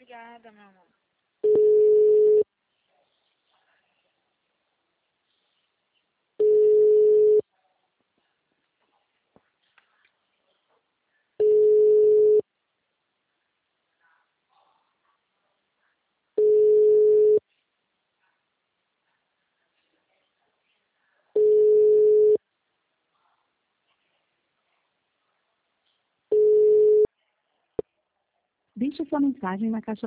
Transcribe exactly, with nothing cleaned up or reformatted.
Obrigada, meu amor. Deixe sua mensagem na caixa